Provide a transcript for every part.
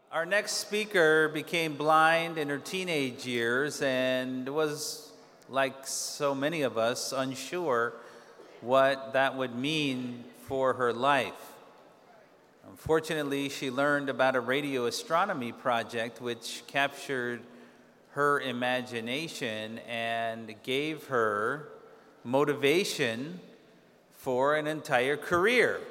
Our next speaker became blind in her teenage years and was, like so many of us, unsure what that would mean for her life. Unfortunately, she learned about a radio astronomy project which captured her imagination and gave her motivation for an entire career.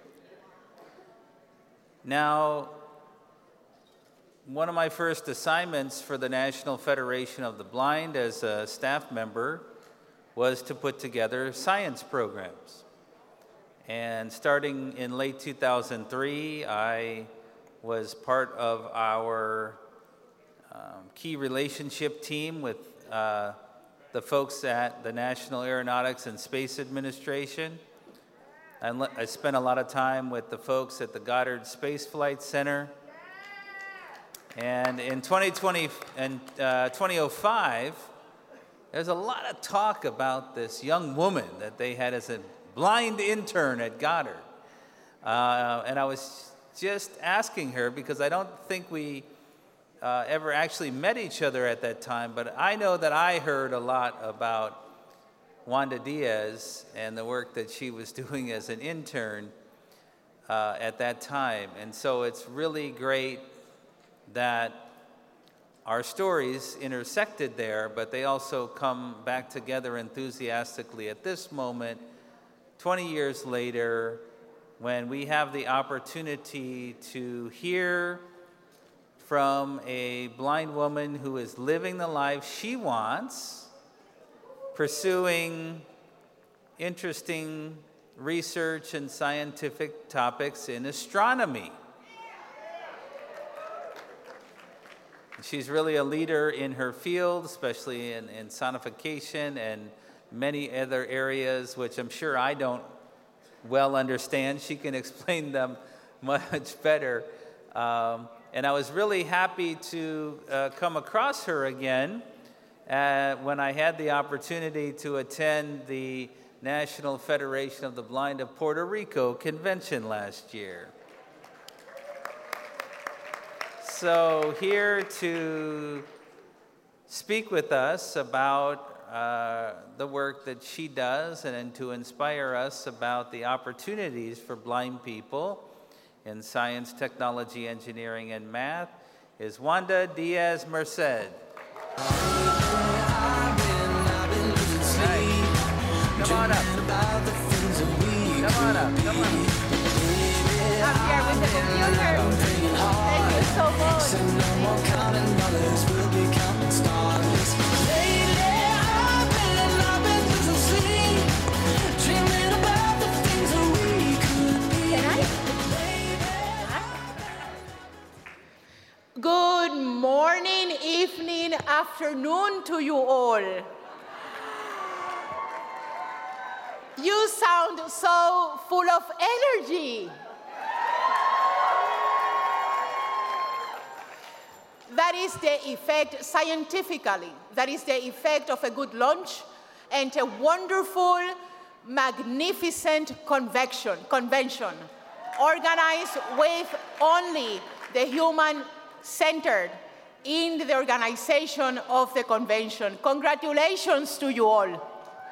Now, one of my first assignments for the National Federation of the Blind as a staff member was to put together science programs. And starting in late 2003, I was part of our key relationship team with the folks at the National Aeronautics and Space Administration. I spent a lot of time with the folks at the Goddard Space Flight Center. And in 2020 and 2005, there's a lot of talk about this young woman that they had as a blind intern at Goddard. And I was just asking her, because I don't think we ever actually met each other at that time, but I know that I heard a lot about Wanda Diaz and the work that she was doing as an intern at that time. And so it's really great that our stories intersected there, but they also come back together enthusiastically at this moment, 20 years later, when we have the opportunity to hear from a blind woman who is living the life she wants, pursuing interesting research and scientific topics in astronomy. She's really a leader in her field, especially in sonification and many other areas, which I'm sure I don't well understand. She can explain them much better. And I was really happy to come across her again when I had the opportunity to attend the National Federation of the Blind of Puerto Rico convention last year. So here to speak with us about the work that she does and to inspire us about the opportunities for blind people in science, technology, engineering, and math is Wanda Diaz Merced. Nice. Come on up. Come on up. Come on up. I'm here with the computer. Thank you so much. No more counting dollars, we'll be counting stars. Lately, I've been losing sleep, dreaming about the things that we could be. Good morning, evening, afternoon to you all. You sound so full of energy. That is the effect, scientifically, that is the effect of a good lunch and a wonderful, magnificent convention organized with only the human-centered in the organization of the convention. Congratulations to you all.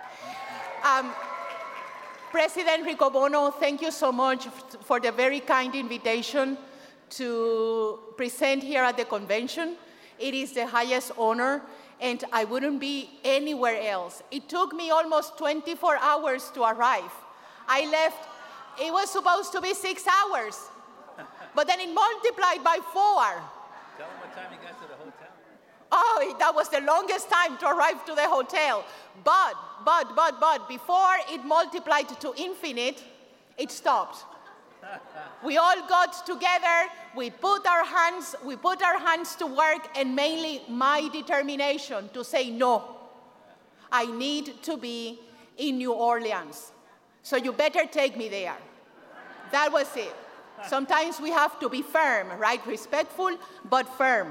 President Riccobono, thank you so much for the very kind invitation to present here at the convention. It is the highest honor, and I wouldn't be anywhere else. It took me almost 24 hours to arrive. I left, it was supposed to be 6 hours, but then it multiplied by 4. Tell them what time you got to the hotel. Oh, that was the longest time to arrive to the hotel. But, before it multiplied to infinite, it stopped. We all got together, we put our hands to work, and mainly my determination to say no. I need to be in New Orleans. So you better take me there. That was it. Sometimes we have to be firm, right? Respectful, but firm.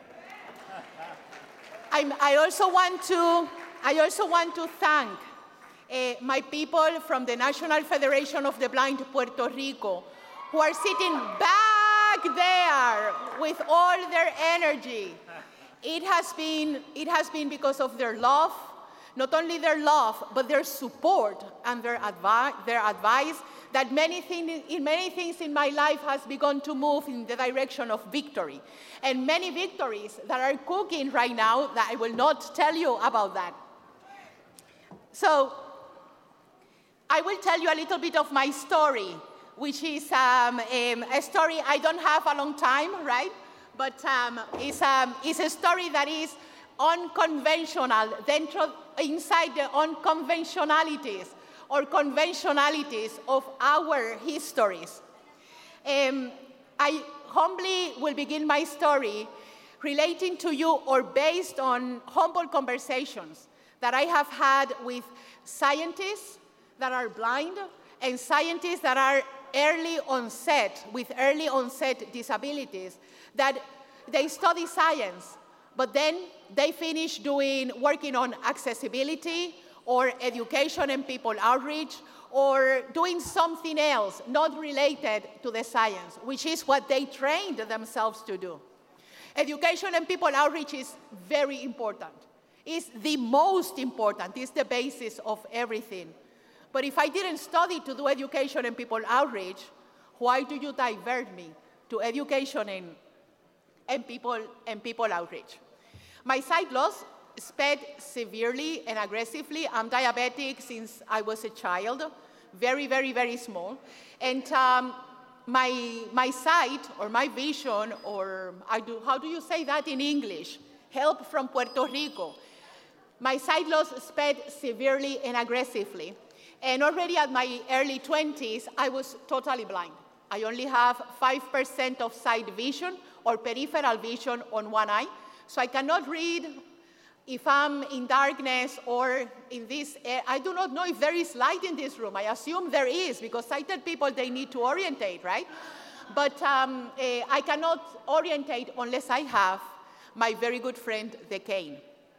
I also want to thank my people from the National Federation of the Blind Puerto Rico, who are sitting back there with all their energy. It has been because of their love, not only their love, but their support and their advice, that many things in my life has begun to move in the direction of victory. And many victories that are cooking right now that I will not tell you about that. So I will tell you a little bit of my story, which is a story I don't have a long time, right? But it's a story that is unconventional, inside the unconventionalities or conventionalities of our histories. I humbly will begin my story relating to you or based on humble conversations that I have had with scientists that are blind and scientists that are with early onset disabilities, that they study science, but then they finish working on accessibility or education and people outreach or doing something else not related to the science, which is what they trained themselves to do. Education and people outreach is very important. It's the most important. It's the basis of everything. But if I didn't study to do education and people outreach, why do you divert me to education and people outreach? My sight loss sped severely and aggressively. I'm diabetic since I was a child, very, very, very small. And my sight or my vision, or how do you say that in English? Help from Puerto Rico. My sight loss sped severely and aggressively. And already at my early 20s, I was totally blind. I only have 5% of sight vision or peripheral vision on one eye. So I cannot read if I'm in darkness or in this. I do not know if there is light in this room. I assume there is, because sighted people, they need to orientate, right? But I cannot orientate unless I have my very good friend, the cane.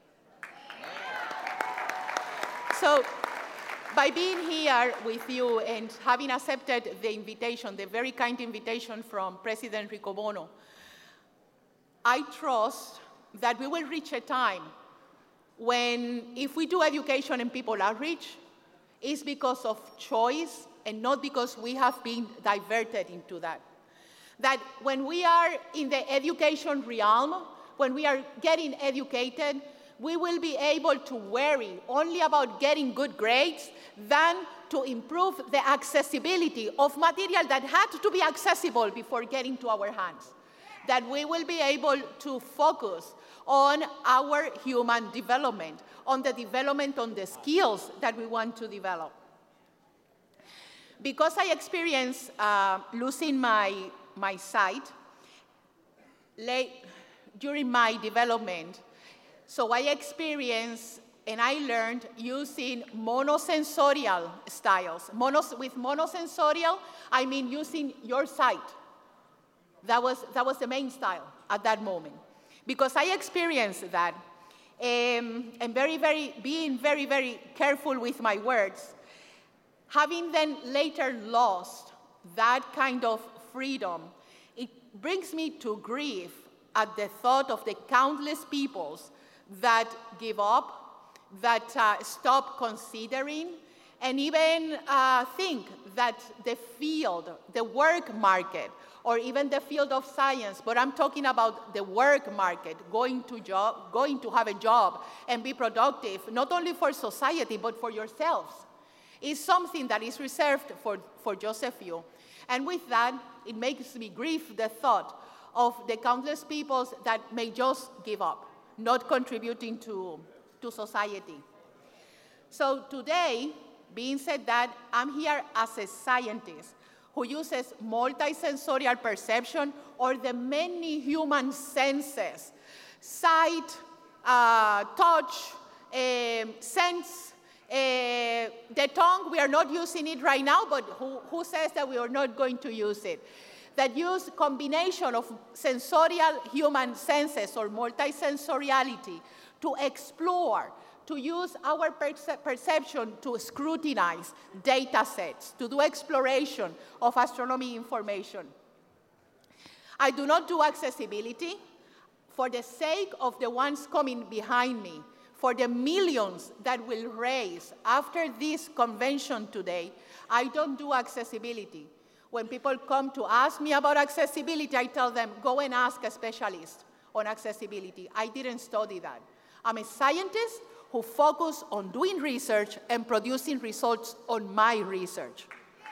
So by being here with you and having accepted the invitation, the very kind invitation from President Rico Bono, I trust that we will reach a time when, if we do education and people outreach, it's because of choice and not because we have been diverted into that. That when we are in the education realm, when we are getting educated, we will be able to worry only about getting good grades than to improve the accessibility of material that had to be accessible before getting to our hands. That we will be able to focus on our human development, on the development on the skills that we want to develop. Because I experienced losing my sight during my development, so I experienced and I learned using monosensorial styles. With monosensorial, I mean using your sight. That was the main style at that moment. Because I experienced that, and being very, very careful with my words, having then later lost that kind of freedom, it brings me to grief at the thought of the countless peoples that give up, that stop considering, and even think that the field, the work market, or even the field of science, but I'm talking about the work market, going to have a job and be productive, not only for society, but for yourselves, is something that is reserved for just a few. And with that, it makes me grieve the thought of the countless peoples that may just give up, not contributing to society. So today, being said that, I'm here as a scientist who uses multisensorial perception, or the many human senses, sight, touch, sense, the tongue. We are not using it right now, but who says that we are not going to use it? That use combination of sensorial human senses or multisensoriality to explore, to use our perception to scrutinize data sets, to do exploration of astronomy information. I do not do accessibility for the sake of the ones coming behind me, for the millions that will raise after this convention today. I don't do accessibility. When people come to ask me about accessibility, I tell them, go and ask a specialist on accessibility. I didn't study that. I'm a scientist who focuses on doing research and producing results on my research.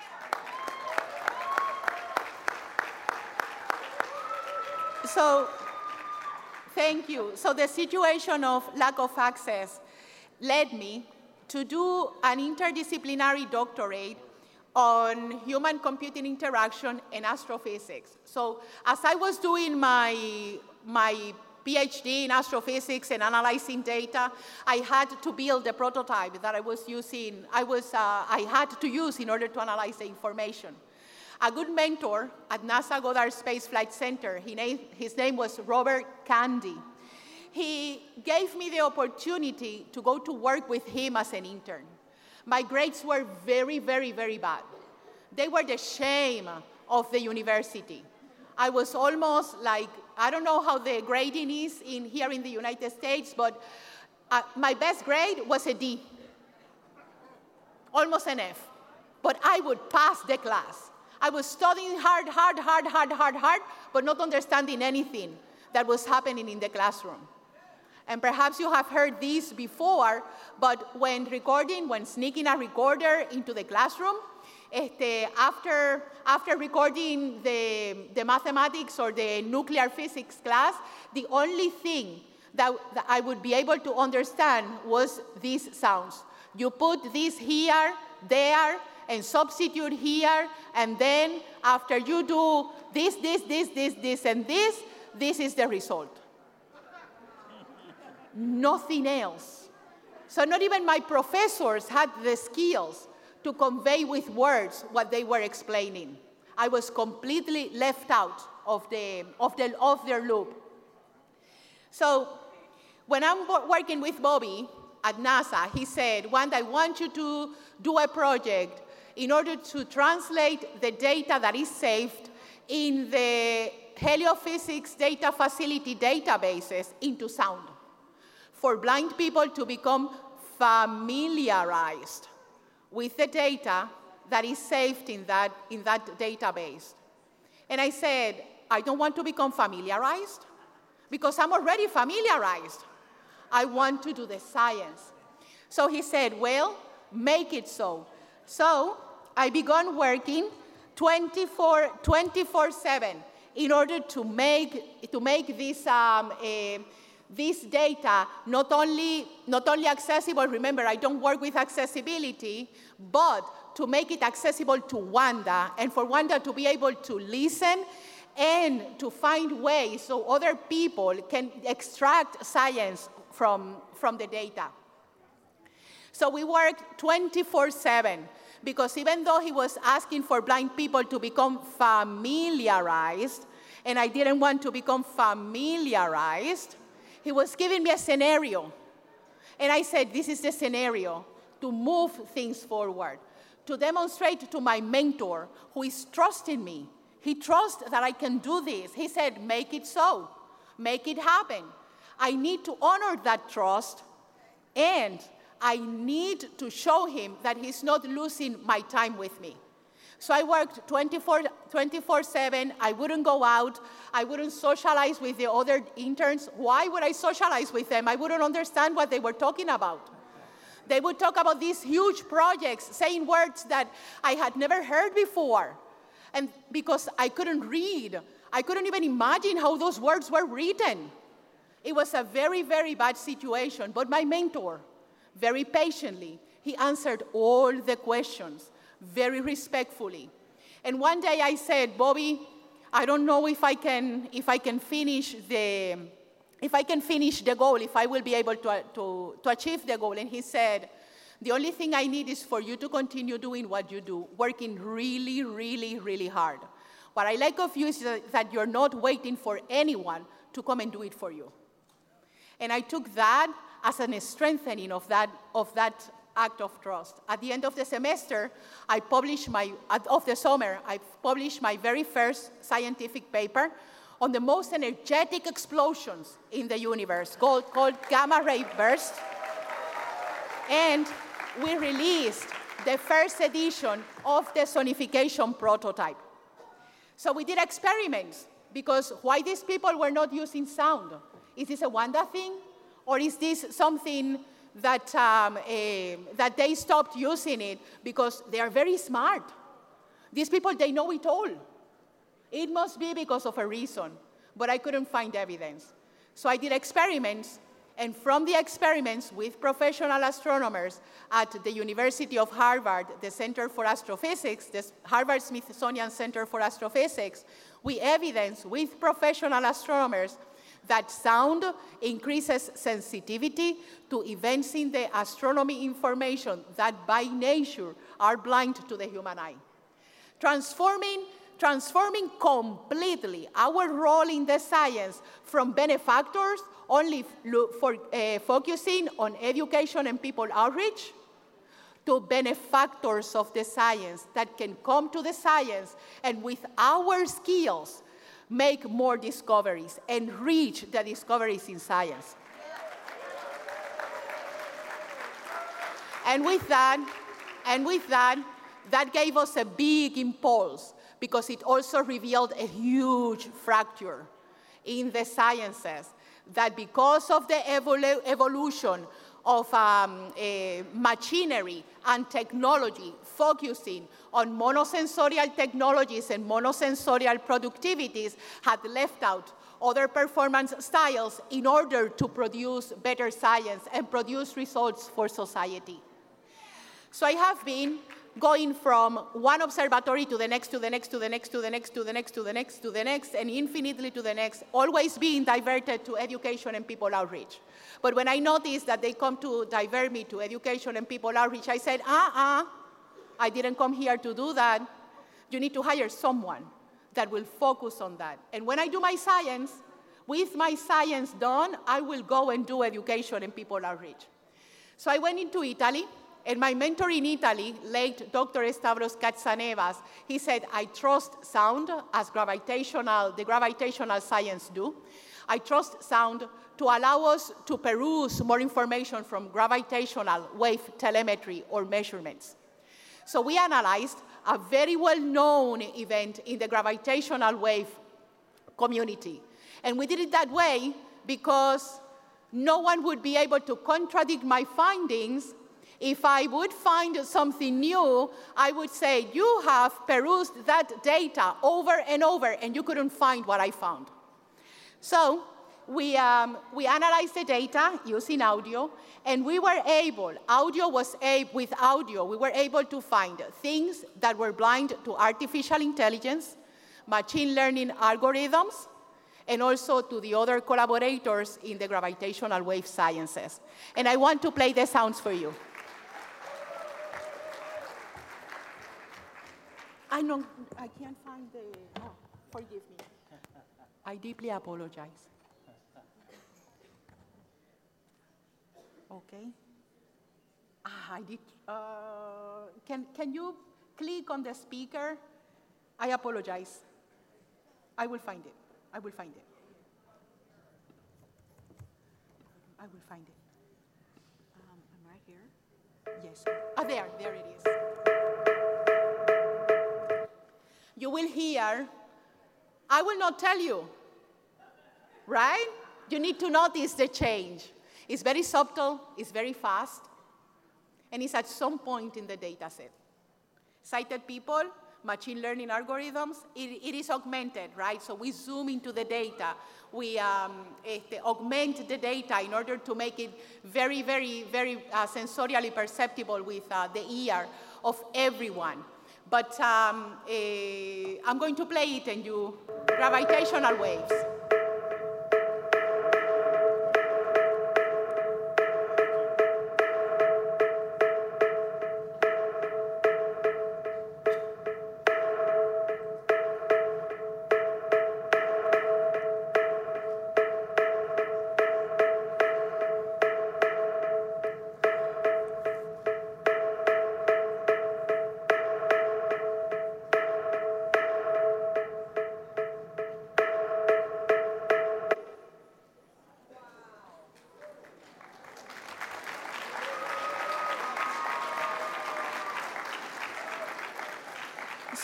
So, thank you. So the situation of lack of access led me to do an interdisciplinary doctorate on human-computing interaction and astrophysics. So as I was doing my PhD in astrophysics and analyzing data, I had to build a prototype that I had to use in order to analyze the information. A good mentor at NASA Goddard Space Flight Center, his name was Robert Candy. He gave me the opportunity to go to work with him as an intern. My grades were very, very, very bad. They were the shame of the university. I was almost like, I don't know how the grading is here in the United States, but my best grade was a D, almost an F. But I would pass the class. I was studying hard, but not understanding anything that was happening in the classroom. And perhaps you have heard this before, but when sneaking a recorder into the classroom, after recording the mathematics or the nuclear physics class, the only thing that I would be able to understand was these sounds. You put this here, there, and substitute here, and then after you do this, and this is the result. Nothing else. So not even my professors had the skills to convey with words what they were explaining. I was completely left out of their loop. So when I'm working with Bobby at NASA, he said, Wanda, I want you to do a project in order to translate the data that is saved in the heliophysics data facility databases into sound, for blind people to become familiarized with the data that is saved in that database. And I said, I don't want to become familiarized because I'm already familiarized. I want to do the science. So he said, well, make it so. So I began working 24/7 in order to make this data not only accessible. Remember, I don't work with accessibility, but to make it accessible to Wanda, and for Wanda to be able to listen and to find ways so other people can extract science from the data. So we worked 24/7, because even though he was asking for blind people to become familiarized, and I didn't want to become familiarized, he was giving me a scenario. And I said, this is the scenario to move things forward, to demonstrate to my mentor, who is trusting me. He trusts that I can do this. He said, make it so. Make it happen. I need to honor that trust, and I need to show him that he's not losing my time with me. So I worked 24/7. I wouldn't go out. I wouldn't socialize with the other interns. Why would I socialize with them? I wouldn't understand what they were talking about. They would talk about these huge projects, saying words that I had never heard before. And because I couldn't read, I couldn't even imagine how those words were written. It was a very, very bad situation. But my mentor, very patiently, he answered all the questions very respectfully. And one day I said, Bobby, I don't know if I can finish the goal, if I will be able to achieve the goal. And he said, the only thing I need is for you to continue doing what you do, working really, really, really hard. What I like of you is that you're not waiting for anyone to come and do it for you. And I took that as a strengthening of that act of trust. At the end of the semester, I published my very first scientific paper on the most energetic explosions in the universe called gamma ray burst. And we released the first edition of the sonification prototype. So we did experiments, because why these people were not using sound? Is this a Wanda thing? Or is this something that, that they stopped using it because they are very smart? These people, they know it all. It must be because of a reason, but I couldn't find evidence. So I did experiments, and from the experiments with professional astronomers at the University of Harvard, the Center for Astrophysics, the Harvard-Smithsonian Center for Astrophysics, we evidenced with professional astronomers that sound increases sensitivity to events in the astronomy information that by nature are blind to the human eye. Transforming completely our role in the science from benefactors only for focusing on education and people outreach to benefactors of the science that can come to the science and with our skills make more discoveries and reach the discoveries in science. And with that, that gave us a big impulse, because it also revealed a huge fracture in the sciences, that because of the evolution of machinery and technology focusing on monosensorial technologies and monosensorial productivities had left out other performance styles in order to produce better science and produce results for society. So I have been going from one observatory to the next, to the next, to the next, to the next, to the next, to the next, to the next, and infinitely to the next, always being diverted to education and people outreach. But when I noticed that they come to divert me to education and people outreach, I said, I didn't come here to do that. You need to hire someone that will focus on that. And when I do my science, with my science done, I will go and do education and people outreach. So I went into Italy. And my mentor in Italy, late Dr. Stavros Katsanevas, he said, I trust sound as the gravitational science do. I trust sound to allow us to peruse more information from gravitational wave telemetry or measurements. So we analyzed a very well-known event in the gravitational wave community. And we did it that way because no one would be able to contradict my findings. If I would find something new, I would say, you have perused that data over and over, and you couldn't find what I found. So we analyzed the data using audio, and we were able, with audio, we were able to find things that were blind to artificial intelligence, machine learning algorithms, and also to the other collaborators in the gravitational wave sciences. And I want to play the sounds for you. I can't find the, forgive me. I deeply apologize. Okay. I did, can you click on the speaker? I apologize. I will find it. I will find it. I will find it. I'm right here. Yes. There it is. You will hear, I will not tell you, right? You need to notice the change. It's very subtle, it's very fast, and it's at some point in the data set. Sighted people, machine learning algorithms, it is augmented, right? So we zoom into the data. We augment the data in order to make it very, very, very sensorially perceptible with the ear of everyone. But I'm going to play it and you, gravitational waves.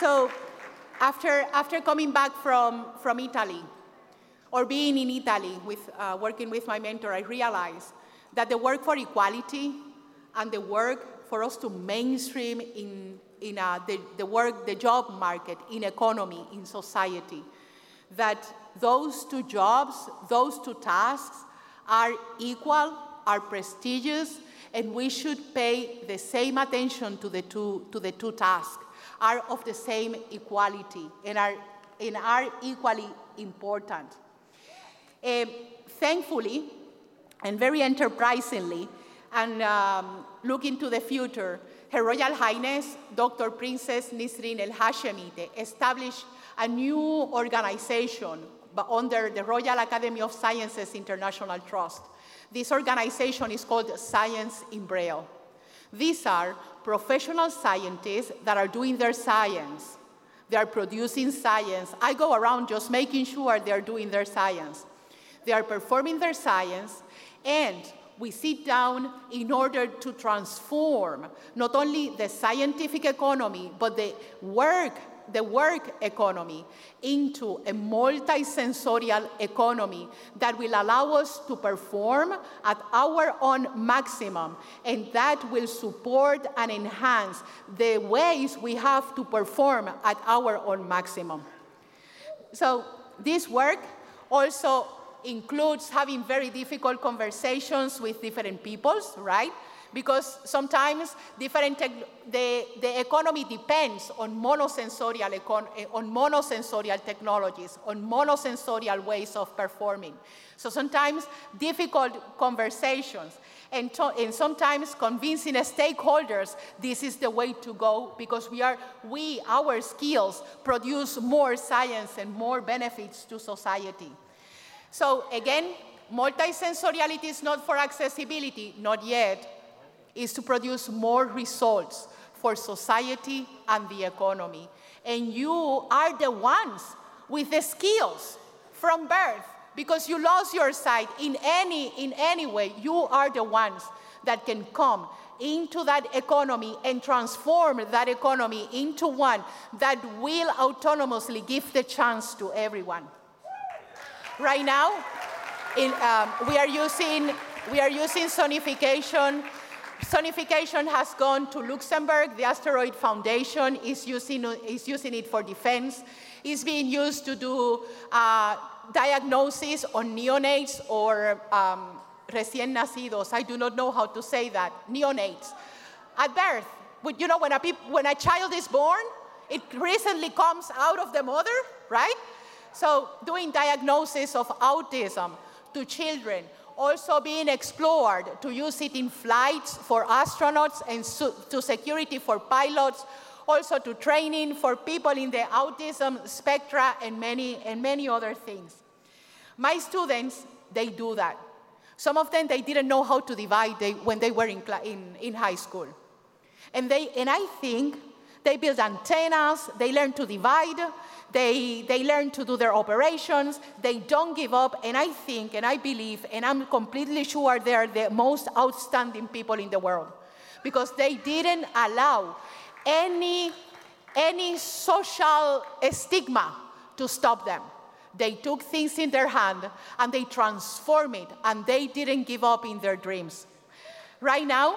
So after coming back from Italy, or being in Italy working with my mentor, I realized that the work for equality and the work for us to mainstream in the job market, in economy, in society, that those two jobs, those two tasks are equal, are prestigious, and we should pay the same attention to the two tasks, are of the same equality, and are equally important. Thankfully, and very enterprisingly, and looking to the future, Her Royal Highness, Dr. Princess Nisreen El Hashemite, established a new organization under the Royal Academy of Sciences International Trust. This organization is called Science in Braille. These are professional scientists that are doing their science. They are producing science. I go around just making sure they're doing their science. They are performing their science, and we sit down in order to transform not only the scientific economy, but the work economy into a multisensorial economy that will allow us to perform at our own maximum, and that will support and enhance the ways we have to perform at our own maximum. So this work also includes having very difficult conversations with different peoples, right? Because sometimes the economy depends on monosensorial technologies, on monosensorial ways of performing. So sometimes difficult conversations, and sometimes convincing stakeholders this is the way to go, because our skills produce more science and more benefits to society. So again, multisensoriality is not for accessibility, not yet. Is to produce more results for society and the economy. And you are the ones with the skills from birth, because you lost your sight in any way. You are the ones that can come into that economy and transform that economy into one that will autonomously give the chance to everyone. Right now, we are using sonification. Sonification has gone to Luxembourg. The Asteroid Foundation is using it for defense. It's being used to do diagnosis on neonates or recién nacidos. I do not know how to say that. Neonates. At birth, you know, when a child is born, it recently comes out of the mother, right? So doing diagnosis of autism to children, also being explored to use it in flights for astronauts and to security for pilots, also to training for people in the autism spectra and many other things. My students, they do that. Some of them, they didn't know how to divide when they were in high school. And I think they build antennas, they learn to divide, they learn to do their operations, they don't give up, and I think, and I believe, and I'm completely sure they're the most outstanding people in the world, because they didn't allow any social stigma to stop them. They took things in their hand, and they transformed it, and they didn't give up in their dreams. Right now,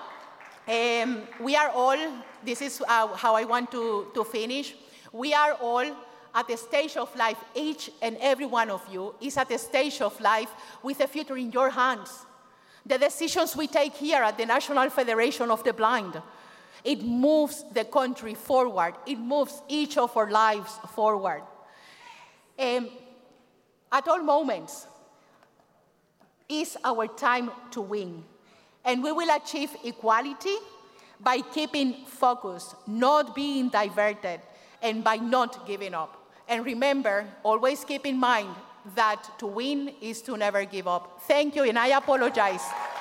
we are all, this is how I want to finish, we are all at a stage of life, each and every one of you is at a stage of life with the future in your hands. The decisions we take here at the National Federation of the Blind, it moves the country forward. It moves each of our lives forward. At all moments is our time to win. And we will achieve equality by keeping focused, not being diverted, and by not giving up. And remember, always keep in mind that to win is to never give up. Thank you, and I apologize.